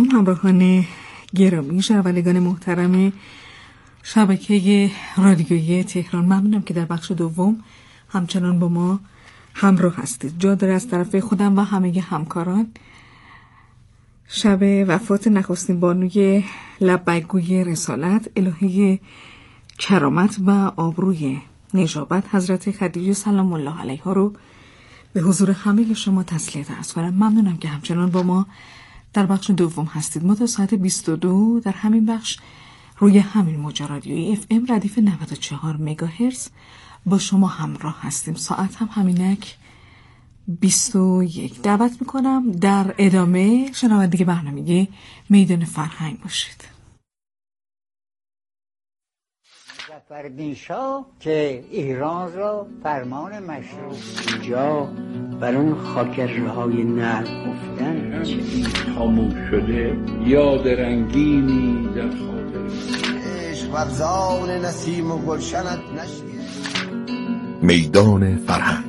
همراهان گرامی، شنوندگان محترم شبکه رادیویی تهران، ممنونم که در بخش دوم همچنان با ما همراه هستید. جا داره از طرف خودم و همه همکاران شب وفات نخستین بانوی لبیک‌گوی رسالت، الهه کرامت و آبروی نجابت، حضرت خدیجه سلام الله علیها رو به حضور همه شما تسلیت عرض کنم. ممنونم که همچنان با ما در بخش دوم هستید. ما تا ساعت 22 در همین بخش روی همین موج رادیویی FM ردیف 94 مگاهرتز با شما همراه هستیم. ساعت هم همینک 21. دعوت میکنم در ادامه شنونده برنامه میدان فرهنگ باشید. ظفرالدین شاه که ایران را فرمان مشروع اینجا بر اون خاکرهای نر گفتن خاموش شده یاد رنگینی در خاطر عشق ورزان نسیم و گلشنت نشید. میدان فرهنگ.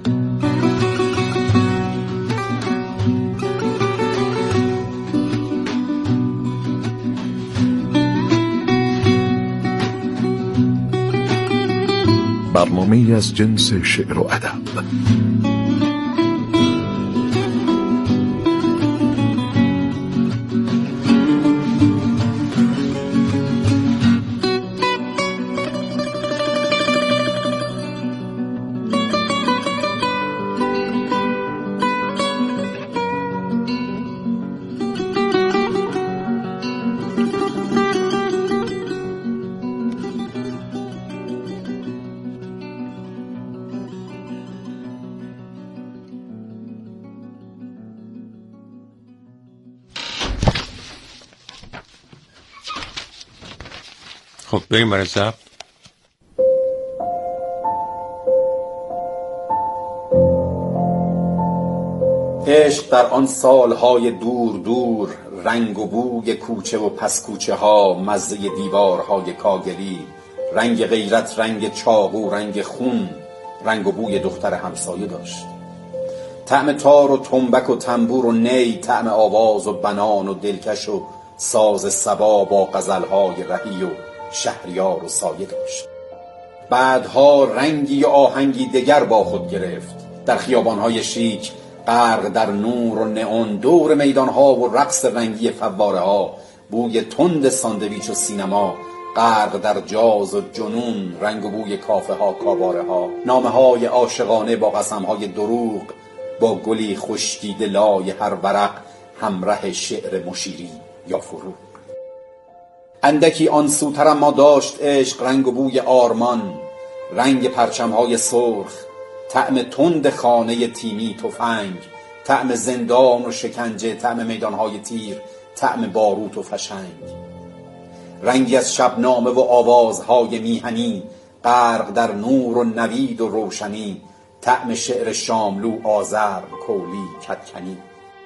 برنامه‌ای از جنس شعر و ادب. خب بریم برای ضبط. عشق در آن سالهای دور دور، رنگ و بوی کوچه و پس کوچه ها، مزه دیوارهای کاگلی، رنگ غیرت، رنگ چاقو، رنگ خون، رنگ و بوی دختر همسایه داشت. طعم تار و تنبک و تنبور و نی، طعم آواز و بنان و دلکش و ساز صبا با غزلهای رهی و شهریار و سایه داشت. بعدها رنگی و آهنگی دگر با خود گرفت. در خیابانهای شیک غرق در نور و نئون، دور میدانها و رقص رنگی فواره ها، بوی تند ساندویچ و سینما، غرق در جاز و جنون، رنگ و بوی کافه ها، کاباره ها، نامه های عاشقانه با قسم های دروغ، با گلی خشکیده لای هر ورق، همراه شعر مشیری یا فروغ. اندکی آن سوتر اما داشت عشق رنگ و بوی آرمان، رنگ پرچم‌های سرخ، طعم تند خانه تیمی تفنگ، طعم زندان و شکنجه، طعم میدان‌های تیر، طعم باروت و فشنگ. رنگی از شبنامه و آوازهای میهنی، غرق در نور و نوید و روشنی، طعم شعر شاملو، آذر، کولی، کدکنی.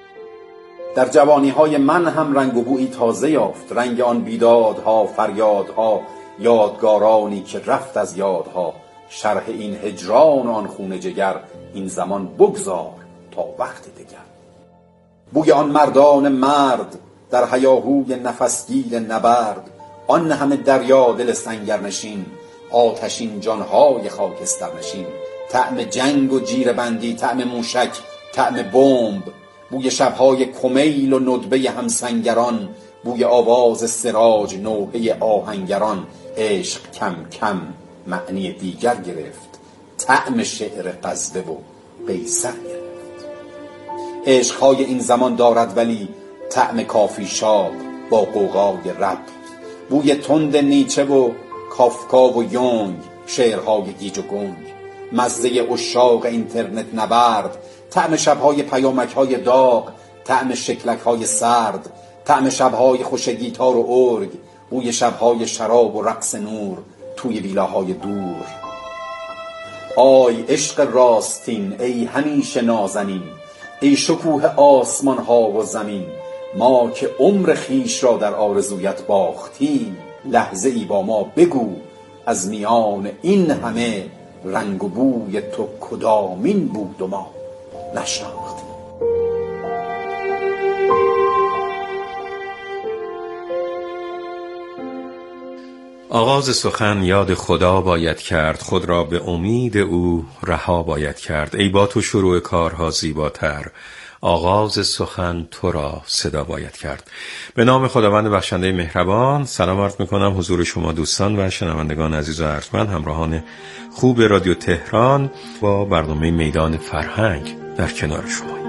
در جوانی‌های من هم رنگ و بویی تازه یافت، رنگ آن بیدادها، فریادها، یادگارانی که رفت از یادها. شرح این هجران و آن خون جگر، این زمان بگذار تا وقت دگر. بوی آن مردان مرد در هیاهوی نفسگیر نبرد، آن همه دریا دل سنگرنشین، آتشین جانهای خاکسترنشین. طعم جنگ و جیره‌بندی، طعم موشک، طعم بمب، بوی شبهای کمیل و ندبه همسنگران، بوی آواز سراج نوحه آهنگران. عشق کم کم معنی دیگر گرفت، طعم شعر غزوه و قیصر گرفت. عشقهای این زمان دارد ولی طعم کافی شاب با غوغای رپ، بوی تند نیچه و کافکا و یونگ، شعرهای گیج و گنگ، مزه عشاق اینترنت نبرد، طعم شبهای پیامک‌های داغ، طعم شکلک‌های سرد، طعم شبهای خوش گیتار و ارگ، بوی شبهای شراب و رقص نور توی ویلاهای دور. آی عشق راستین، ای همیشه نازنین، ای شکوه آسمان ها و زمین، ما که عمر خیش را در آرزویت باختیم، لحظه ای با ما بگو از میان این همه رنگ و بوی تو کدامین بود و ما نشناختیم. آغاز سخن یاد خدا باید کرد، خود را به امید او رها باید کرد. ای با تو شروع کارها زیباتر، آغاز سخن تو را صدا باید کرد. به نام خداوند بخشنده مهربان سلام عرض میکنم حضور شما دوستان و شنوندگان عزیز و ارجمند، همراهان خوب رادیو تهران با برنامه میدان فرهنگ در کنار شما.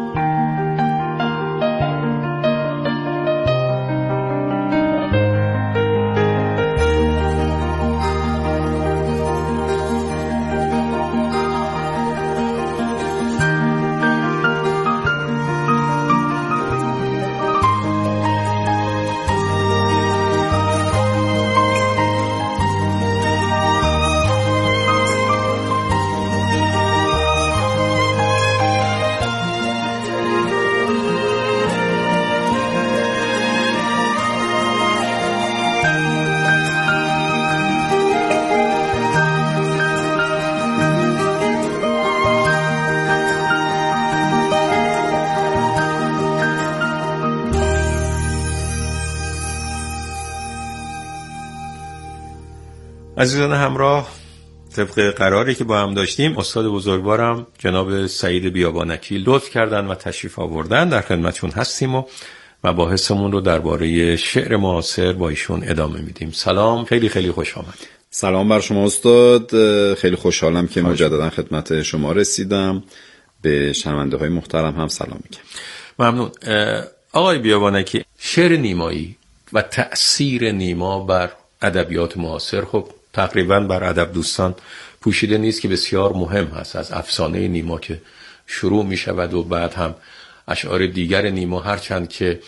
عزیزان همراه، طبق قراری که با هم داشتیم استاد بزرگوارم جناب سعید بیابانکی لطف کردن و تشریف آوردن. در خدمتشون هستیم و مباحثمون رو درباره شعر معاصر با ایشون ادامه میدیم. سلام، خیلی خیلی خوش آمدید. سلام بر شما استاد، خیلی خوشحالم که مجددا خدمت شما رسیدم. به شنونده های محترم هم سلام میگم. ممنون. آقای بیابانکی، شعر نیمایی و تأثیر نیما بر ادبیات معاصر خب تقریبا بر ادب دوستان پوشیده نیست که بسیار مهم هست. از افسانه نیما که شروع می شود و بعد هم اشعار دیگر نیما، هرچند که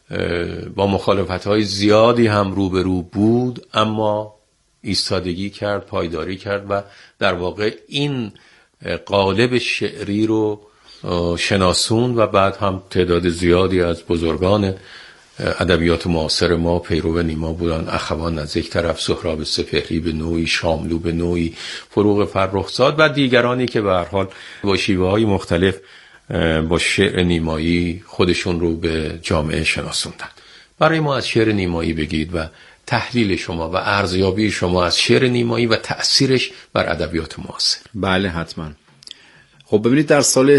با مخالفت‌های زیادی هم روبرو بود اما ایستادگی کرد، پایداری کرد و در واقع این قالب شعری رو شناسوند و بعد هم تعداد زیادی از بزرگان ادبیات معاصر ما پیرو نیما بودن. اخوان از یک طرف، سهراب سپهری به نوعی، شاملو به نوعی، فروغ فرخزاد و دیگرانی که به هر حال با شیوه‌های مختلف با شعر نیمایی خودشون رو به جامعه شناسوندن. برای ما از شعر نیمایی بگید و تحلیل شما و ارزیابی شما از شعر نیمایی و تأثیرش بر ادبیات معاصر. بله حتما. خب ببینید، در سال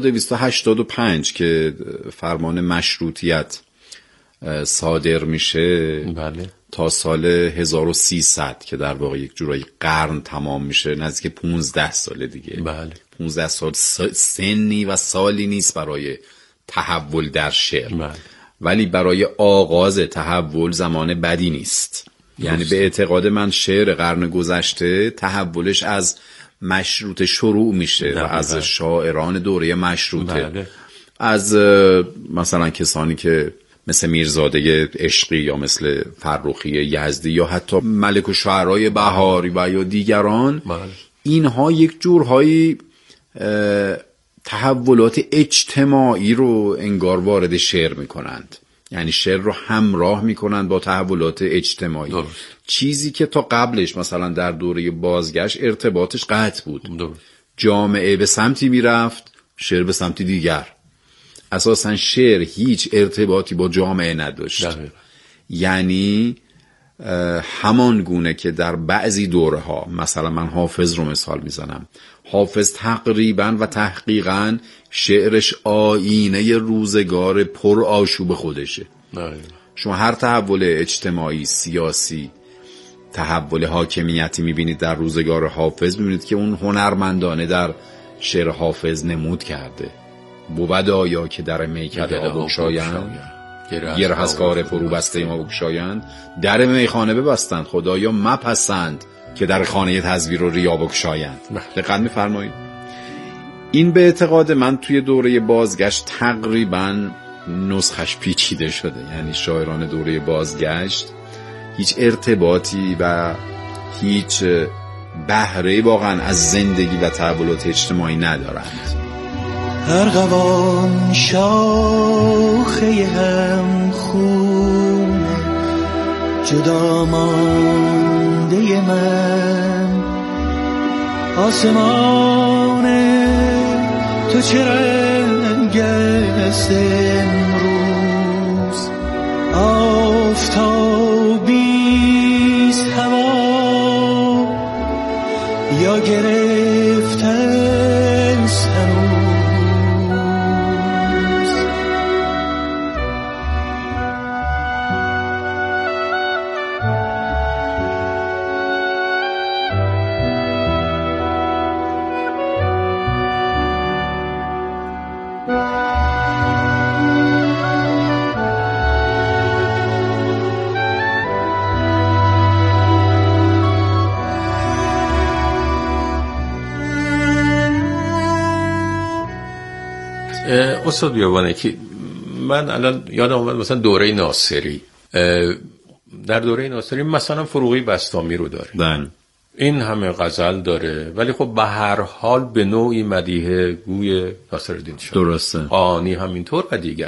1285 که فرمان مشروطیت صادر میشه، بله، تا سال 1300 که در واقع یک جورایی قرن تمام میشه، نزدیک 15 سال دیگه. بله، 15 سال سنی و سالی نیست برای تحول در شعر. بله. ولی برای آغاز تحول زمان بدی نیست. یعنی به اعتقاد من شعر قرن گذشته تحولش از مشروطه شروع میشه و از شاعران دوره مشروطه. بله. از مثلا کسانی که مثل میرزاده عشقی یا مثل فرخی یزدی یا حتی ملک الشعرای بهاری و یا دیگران. بله. اینها یک جورهایی تحولات اجتماعی رو انگار وارد شعر میکنند، یعنی شعر رو همراه میکنند با تحولات اجتماعی. درست. چیزی که تا قبلش مثلا در دوره بازگشت ارتباطش قطع بود. درست. جامعه به سمتی میرفت، شعر به سمتی دیگر. اساساً شعر هیچ ارتباطی با جامعه نداشت. یعنی همان گونه که در بعضی دوره ها، مثلا من حافظ رو مثال میزنم، حافظ تقریباً و تحقیقاً شعرش آینه روزگار پر آشوب خودشه. شما هر تحول اجتماعی، سیاسی، تحول حاکمیتی میبینید در روزگار حافظ، میبینید که اون هنرمندانه در شعر حافظ نمود کرده. بود آیا که در میکده ها بگشایند، گره از کار فرو بسته ما بگشایند، در میخانه ببستند، خدایا مپسند که در خانه تزویر و ریا بگشایند. دقت می‌فرمایید. این به اعتقاد من توی دوره بازگشت تقریباً نسخش پیچیده شده. یعنی شاعران دوره بازگشت هیچ ارتباطی و هیچ بهره واقعاً از زندگی و تحولات اجتماعی ندارند. ارغوان شاخه هم خون جدا مانده من، آسمان تو چه رنگ است امروز، آفتابیست هوا نگرفتن سنوز. استاد بیابانه که من الان یادم اومد مثلا دوره ناصری، در دوره ناصری مثلا فروغی بسطامی رو داره، بله این همه غزل داره، ولی خب به هر حال به نوعی مدیحه گوی ناصرالدین شاه، درسته، قانی همینطور و دیگران.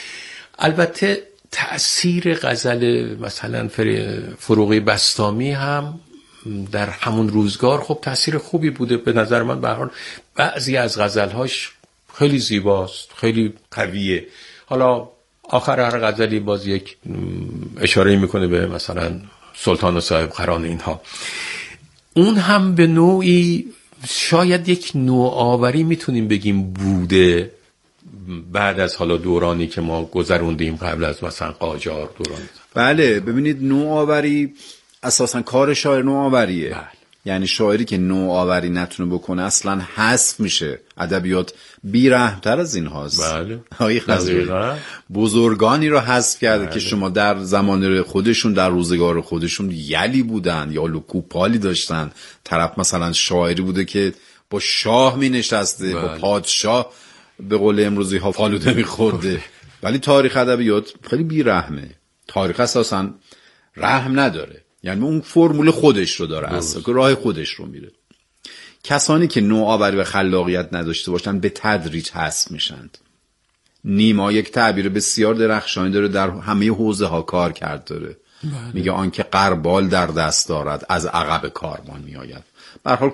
البته تأثیر غزل مثلا فروغی بسطامی هم در همون روزگار خب تأثیر خوبی بوده به نظر من. به هر حال بعضی از غزلهاش خیلی زیباست، خیلی قویه. حالا آخر هر غزلی باز یک اشاره میکنه به مثلا سلطان و صاحب قران اینها. اون هم به نوعی شاید یک نوآوری میتونیم بگیم بوده بعد از حالا دورانی که ما گذروندیم قبل از مثلا قاجار دوران. بله ببینید نوآوری اساسا کار شاعر نوآوریه. بله. یعنی شاعری که نوآوری نتونه بکنه اصلا حذف میشه. ادبیات بی‌رحم‌تر از این هاست. بله. آقای خضری بزرگانی رو حذف کرده که شما در زمان خودشون در روزگار خودشون یلی بودن یا لکوپالی داشتن. طرف مثلا شاعری بوده که با شاه می نشسته، با پادشاه به قول امروزی ها فالوده می خورده. ولی تاریخ ادبیات خیلی بی‌رحمه. تاریخ اساسا رحم نداره، یعنی اون فرمول خودش رو داره، اصلا که راه خودش رو میره. کسانی که نوآوری و خلاقیت نداشته باشن به تدریج حذف میشند. نیما یک تعبیر بسیار درخشانی داره، در همه حوزه ها کار کرد داره. میگه آن که قربال در دست دارد از عقب کاروان میآید. به هر حال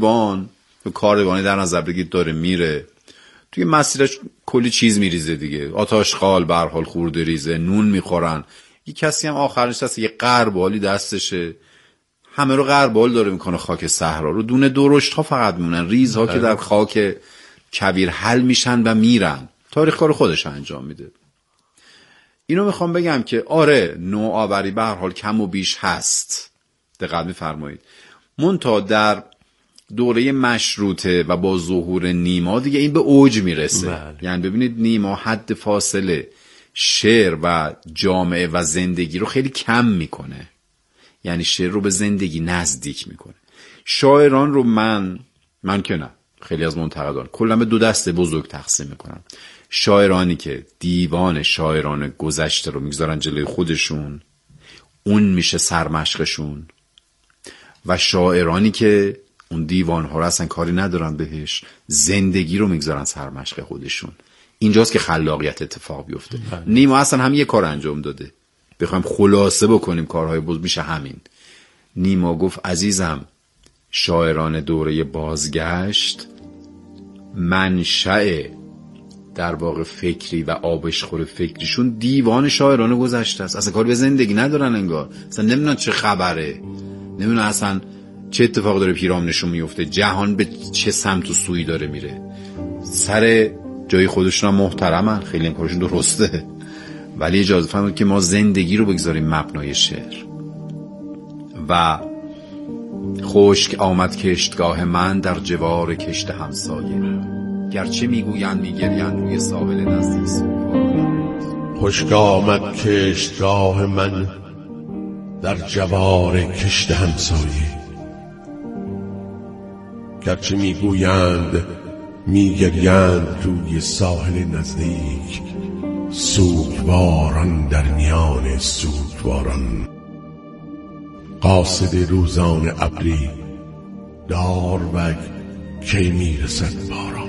کاروانی در نظر بگید داره میره توی مسیرش، کلی چیز میریزه دیگه، آتش خال به هر حال خورده ریزه، نون میخورن. یک کسی هم آخرش هست یه قربالی دستشه، همه رو قربال داره میکنه، خاک صحرا رو، دونه درشت ها فقط میمونن، ریزها که در خاک کویر حل میشن و میرن. تاریخ کار خودش انجام میده. اینو میخوام بگم که آره نوآوری به هر حال کم و بیش هست، دقت میفرمایید. منتها در دوره مشروطه و با ظهور نیما دیگه این به اوج میرسه. یعنی ببینید نیما حد فاصله شعر و جامعه و زندگی رو خیلی کم میکنه، یعنی شعر رو به زندگی نزدیک میکنه. شاعران رو من که نه، خیلی از منتقدان کلا به دو دسته بزرگ تقسیم میکنن. شاعرانی که دیوان شاعران گذشته رو میگذارن جلوی خودشون، اون میشه سرمشقشون، و شاعرانی که اون دیوان ها رو اصلا کاری ندارن بهش، زندگی رو میگذارن سرمشق خودشون. اینجاست که خلاقیت اتفاق بیفته. نیما اصلا هم یه کار انجام داده. بخوایم خلاصه بکنیم کارهای بزرگ میشه همین. نیما گفت عزیزم، شاعران دوره بازگشت منشأ در واقع فکری و آبشخور فکریشون دیوان شاعران گذشته است. اصلا کاری به زندگی ندارن، انگار اصلا نمیدونن چه خبره، نمیدونن اصلا چه اتفاق داره پیرامونشون میفته، جهان به چه سمت و سوی داره میره. سر جای خودشون هم محترمن، خیلی هم کارشون درسته، ولی اجازه فرمایید که ما زندگی رو بگذاریم مبنای شعر. و خشک آمد کشتگاه من در جوار کشت همسایه، گرچه میگویند میگریند روی ساحل نزدیک سوی. خشک آمد کشتگاه من در جوار کشت همسایه، گرچه میگویند میگریند روی ساحل نزدیک، سوگواران در میان سوگواران. قاصد روزان ابری دار و کی میرسد باران.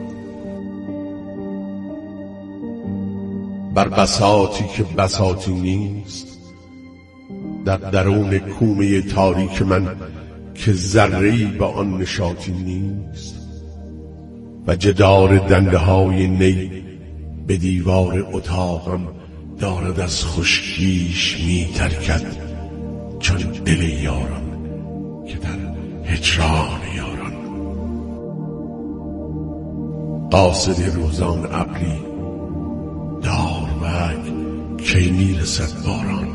بر بساطی که بساطی نیست، در درون کومه تاریک من که ذره‌ای به آن نشاطی نیست، و جدار دنده های نی به دیوار اتاقم دارد از خشکیش می ترکد، چون دل یارم که در هجران یاران. قاصد روزان ابری داروگ کی میرسد باران.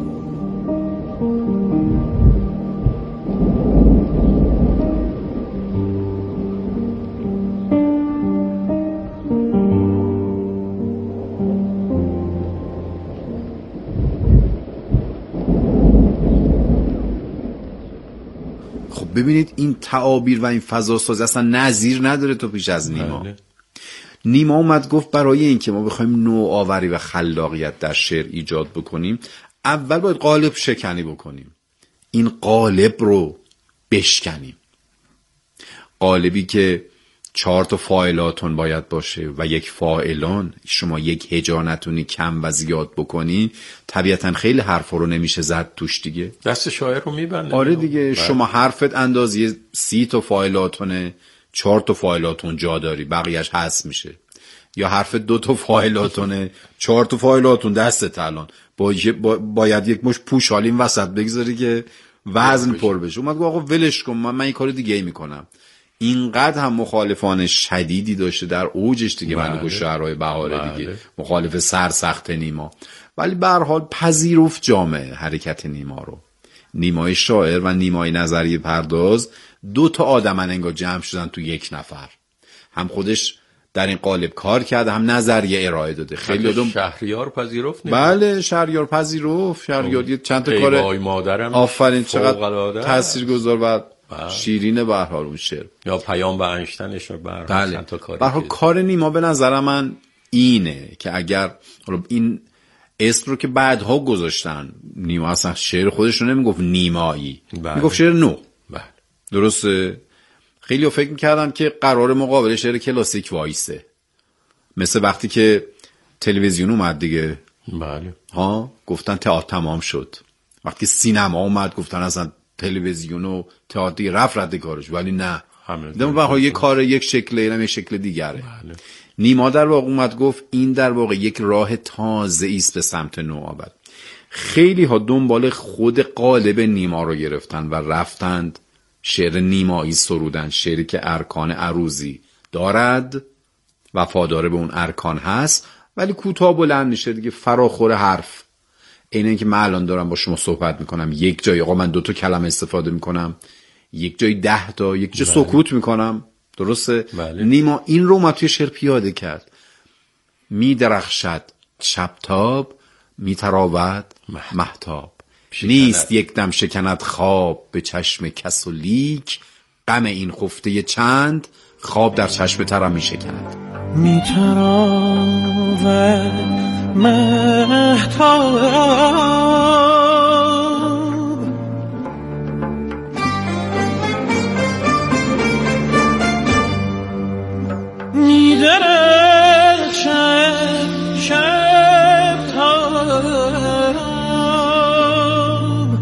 ببینید این تعابیر و این فضاسازی اصلا نظیر نداره تو پیش از نیما. نیما اومد گفت برای اینکه ما بخوایم نوآوری و خلاقیت در شعر ایجاد بکنیم اول باید قالب شکنی بکنیم، این قالب رو بشکنیم. قالبی که 4 تا فاعلاتون باید باشه و یک فاعلان، شما یک هجا نتونی کم و زیاد بکنی طبیعتا خیلی حرفا رو نمیشه زد توش دیگه، دست شاعر رو میبنده. آره دیگه شما حرفت اندازی 30 تا فاعلاتونه، 4 تا فاعلاتون جا داری بقیهش حذف میشه، یا حرف 2 تا فاعلاتونه 4 تا فاعلاتون دستت الان باید یک مش پوشالین وسط بگذاری که وزن پر بشه. اومد گفت آقا ولش کن، من این کار دیگه ای میکنم. اینقدر هم مخالفان شدیدی داشته در اوجش دیگه، من گفت شعرهای بهاره دیگه مخالف سرسخت نیما، ولی به هر حال پذیرفت جامعه حرکت نیما رو. نیمای شاعر و نیمای نظریه پرداز 2 تا آدمن انگار جمع شدن تو یک نفر، هم خودش در این قالب کار کرده هم نظریه ارائه داده. خیلی آدم شهریار پذیرفت. بله شهریار پذیرفت، شهریار چند تا کار مادرم آفرین چقدر تاثیرگذار و شیرینه به هر حال اون شعر، یا پیام به انشتنش به هر حال چند تا کاری. به هر حال کار نیما به نظر من اینه که اگر این اسم رو که بعدها گذاشتن، نیما اصلا شعر خودش رو نمیگفت نیمایی، میگفت شعر نو. بله درسته. خیلی فکر میکردن که قرار مقابل شعر کلاسیک وایسه، مثل وقتی که تلویزیون اومد دیگه. بله گفتن تئاتر تمام شد. وقتی سینما اومد گفتن اصلا تلویزیون و تئاتر رفت رد کارش، ولی نه، در واقع یک کار یک شکله اینم یک شکل دیگره. بله. نیما در واقع اومد گفت این در واقع یک راه تازه است به سمت نوآوری. خیلی ها دنبال خود قالب نیما رو گرفتن و رفتند شعر نیمایی سرودن، شعری که ارکان عروضی دارد، وفادار به اون ارکان هست ولی کوتاه بلند میشه دیگه، فراخور حرف. اینه که من الان دارم با شما صحبت میکنم، یک جای آقا من 2 تا کلمه استفاده میکنم، یک جای 10 تا، یک جای سکوت میکنم. درسته؟ بله. نیما این رو اومد توی شعر پیاده کرد. میدرخشد شبتاب، میتراود مهتاب، نیست یک دم شکند خواب به چشم کس و لیک، غم این خفته چند خواب در چشم ترم میشکند. میتراود مهتاب، میدرخشد شبتاب،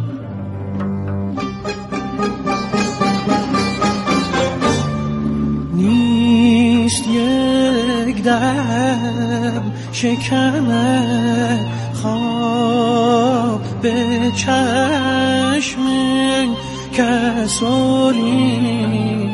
نیست یک دم شکم خواب به چشم کس و لیک،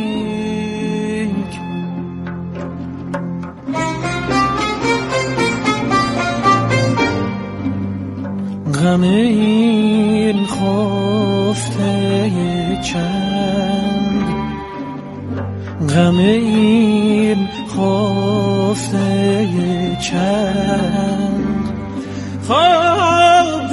غم این خفته چند، غم این خفته چند، خواب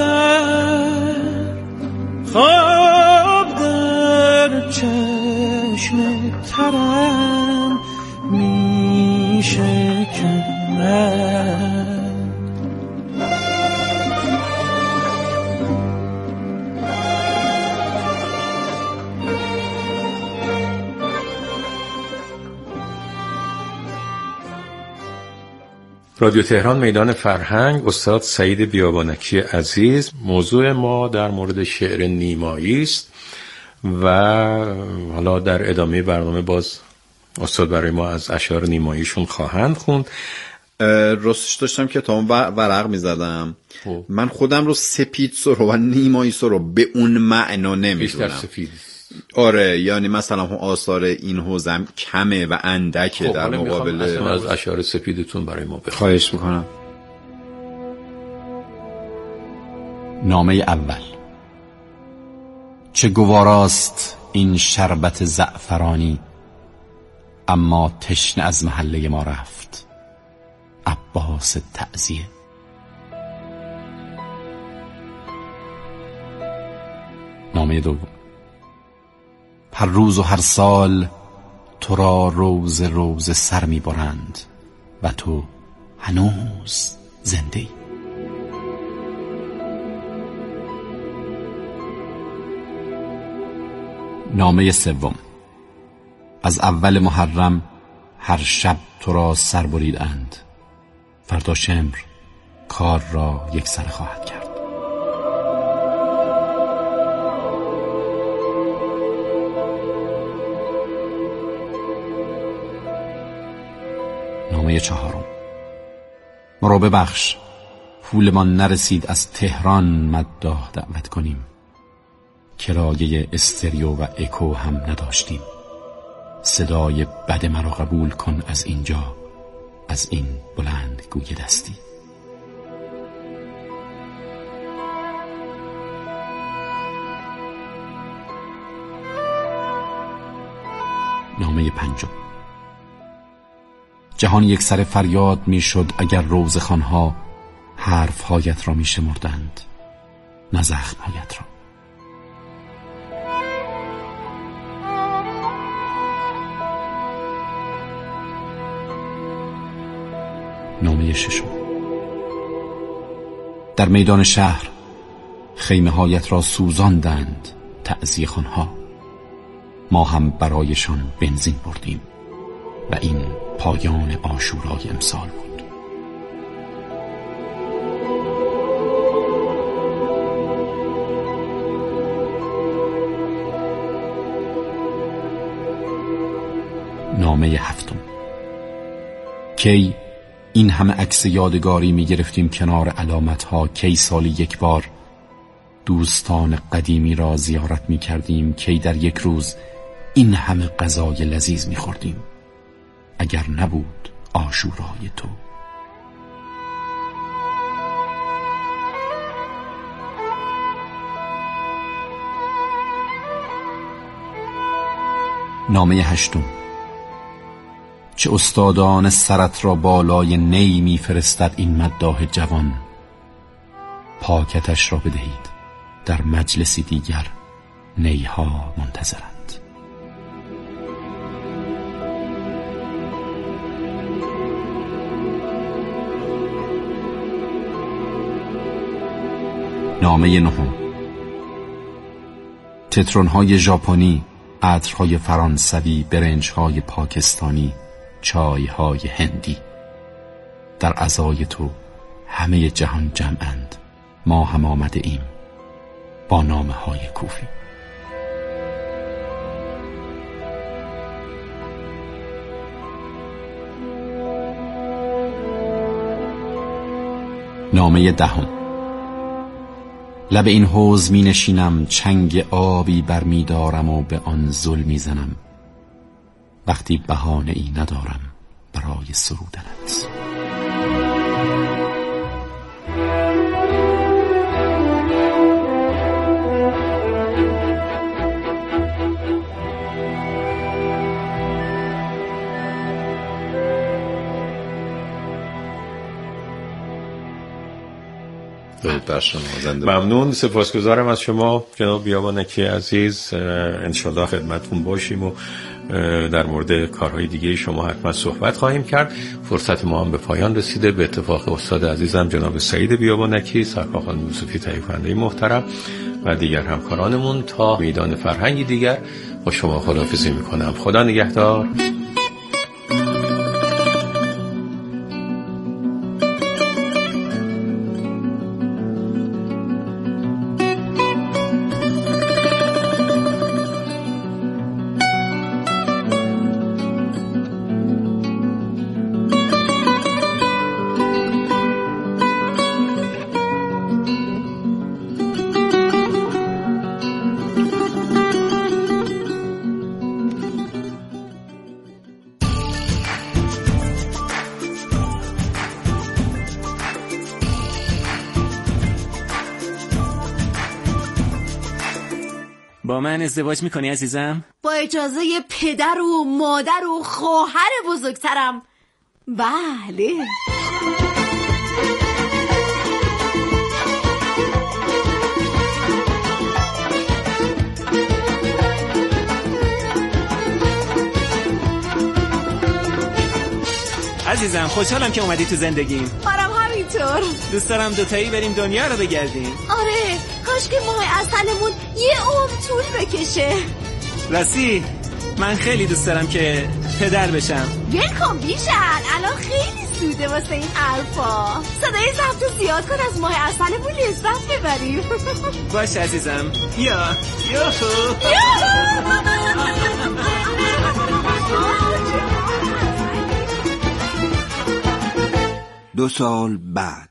در چشم ترم می شکند. رادیو تهران میدان فرهنگ، استاد سعید بیابانکی عزیز. موضوع ما در مورد شعر نیمایی است و حالا در ادامه برنامه باز استاد برای ما از اشعار نیماییشون خواهند خوند. راستش داشتم که تا ورق میزدم، من خودم رو سپید سرو و نیمایی سرو به اون معنا نمیدونم. بیشتر سفید. آره، یعنی مثلا آثار این حوزه کمه و اندکه در مقابل از اشعار سپیدتون برای ما بخونید. خواهش میکنم. نامه اول. چه گواراست این شربت زعفرانی، اما تشنه از محله ما رفت. عباس تعزیه. نامه دوم. هر روز و هر سال تو را روز روز سر می برند و تو هنوز زنده ای. نامه سوم. از اول محرم هر شب تو را سر بریدند، فردا شمر کار را یک سر خواهد کرد. نامه چهارم. ما را ببخش، پولمان نرسید از تهران مداح دعوت کنیم. کرایه استریو و اکو هم نداشتیم. صدای بد مرا قبول کن از اینجا، از این بلند گوی دستی. نامه پنجم. جهان یک سر فریاد می شد اگر روزخوانها حرفهایت را می شمردند، نه زخمهایت را. نامه ششم. در میدان شهر خیمه هایت را سوزاندند تعزیه خوانها. ما هم برایشان بنزین بردیم و این پایان عاشورای امسال بود. نامه هفتم. کی این همه عکس یادگاری می گرفتیم کنار علامت ها، کی سالی یک بار دوستان قدیمی را زیارت می کردیم، کی در یک روز این همه غذای لذیذ می خوردیم. اگر نبود عاشورای تو. نامه هشتم. چه استادان سرت را بالای نی می فرستد این مداح جوان. پاکتش را بدهید، در مجلسی دیگر نیها منتظرند. نامه نهم. تترون‌های ژاپنی، عطرهای فرانسوی، برنج‌های پاکستانی، چای‌های هندی. در عزای تو همه جهان جمعند، ما هم آمده ایم با نامه‌های کوفی. نامه دهم. لب این حوض می نشینم، چنگ آبی بر می دارم و به آن زل می زنم، وقتی بهانه ای ندارم برای سرودنت. ممنون، سپاسگزارم از شما جناب بیابانکی عزیز. انشالله خدمتون باشیم و در مورد کارهای دیگه شما حتما صحبت خواهیم کرد. فرصت ما هم به پایان رسیده. به اتفاق استاد عزیزم جناب سعید بیابانکی، سرکار خانم یوسفی تهیه کننده محترم و دیگر همکارانمون، تا میدان فرهنگی دیگر با شما خداحافظی میکنم. خدا نگهدار. با من ازدواج میکنی عزیزم؟ با اجازه پدر و مادر و خواهر بزرگترم. بله. عزیزم خوشحالم که اومدی تو زندگیم. منم همینطور. دوست دارم دوتایی بریم دنیا رو بگردیم. آره، کاش که ماه عسلمون یه عمر طول بکشه. راستی من خیلی دوست دارم که پدر بشم. ولکن بیشن، الان خیلی زوده واسه این حرفا. صدای ضبط زیاد کن از ماه عسلمون لذت ببریم. باشه عزیزم. یا 2 سال بعد.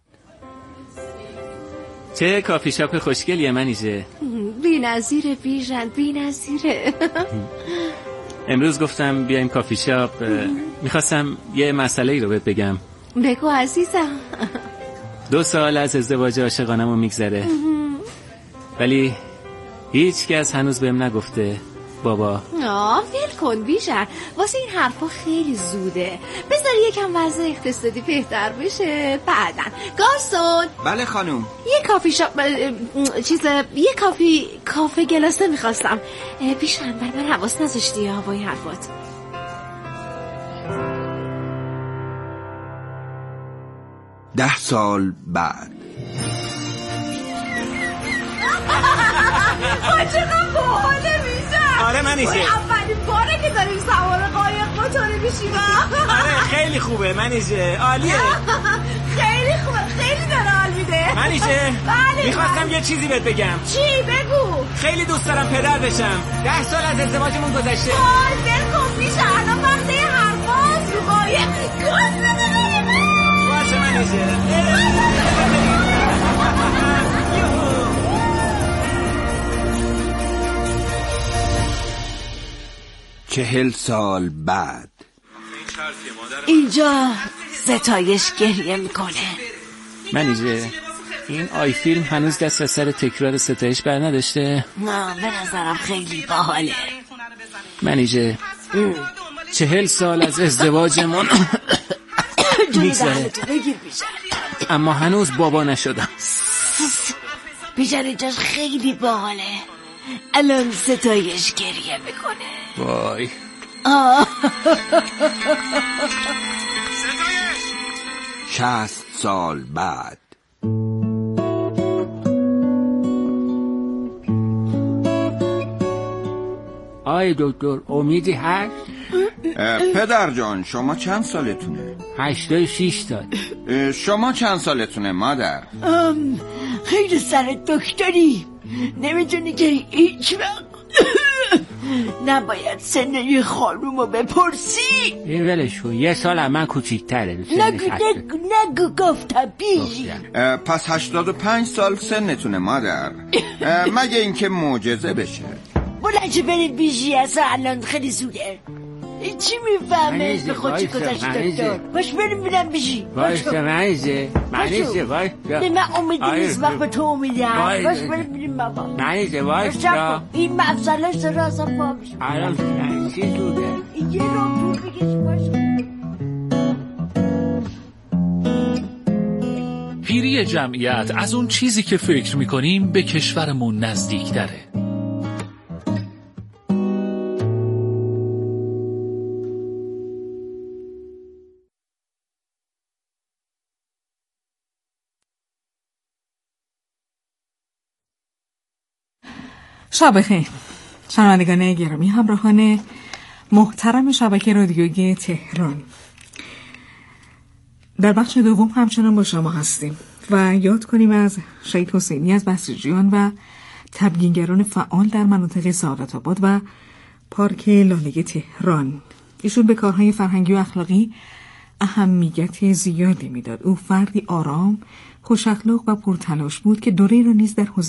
چه کافی شاپ خوشگلیه منیژه. بی‌نظیره بیژن، بی‌نظیره. امروز گفتم بیایم کافی شاپ. میخواستم یه مسئله ای رو بهت بگم. بگو عزیزم. 2 سال از ازدواج عاشقانمون میگذره، ولی هیچ کس هنوز بهم نگفته بابا. ول کن بیژن، واسه این حرفا خیلی زوده. بذار یکم وضع اقتصادی بهتر بشه بعدن. گارسون. بله خانم. یه کافی شاپ یه کافه گلاسه میخواستم. بیژن بر من حواس نذاشتی یا با این حرفات. ده سال بعد. چقدر باحاله بیژن. آره منیژه. اولین باره که داریم سوار قایق موتوری میشیم. آره خیلی خوبه منیژه، عالیه. خیلی خوبه، خیلی داره حال میده. منیژه بله. میخواستم یه چیزی بهت بگم. چی؟ بگو. خیلی دوست دارم پدر بشم. 10 سال از ازدواجمون گذشته. ول کن بیژن، الان وقت این حرفاست. رو قایق گاز بده بریم. باشه منیژه. 40 سال بعد. اینجا ستایش گریه میکنه. منیژه این آی فیلم هنوز دست از سر تکرار ستایش بر نداشته؟ نه به نظرم خیلی باحاله. منیژه 40 سال از ازدواجمون میگذره، اما هنوز بابا نشدم. بیژن اینجاش خیلی باحاله. الان ستایش گریه میکنه. وای 60 سال بعد. آی دکتر امیدی هست؟ پدر جان شما چند سالتونه؟ 86 سال. شما چند سالتونه مادر؟ خیلی سر دکتری، نمیتونی که هیچ وقت نباید سن یه خانومو بپرسی. این ولش کن، 1 سال من کوچیک‌تره. نگو گفتم بیژی. پس 85 سال سنتونه مادر. مگه اینکه معجزه بشه. بلنج بریم بیژی، اصلا الان خیلی زوده. چی میفهمه به خود چی گذاشت دکتر؟ باش بریم بینم بیژی. باشه منیژه باشه. به من امیدی نیست وقت به تو امیدیم. باش بریم بینیم بابا. منیژه باشه. این مفصلش داره اصلا پا میشه. الان چی زوده؟ یه رو طول بکش باشه. پیری جمعیت از اون چیزی که فکر میکنیم به کشورمون نزدیک داره. شب بخیر شنوندگان گرامی، همراهان محترم شبکه رادیویی تهران. در بخش دوم همچنان با شما هستیم و یاد کنیم از شهید حسینی از بسیجیان و تبیینگران فعال در مناطق سعادت آباد و پارک لاله تهران. ایشون به کارهای فرهنگی و اخلاقی اهمیت زیادی میداد. او فردی آرام، خوش اخلاق و پرتلاش بود که دوره‌ای را نیز در حوزه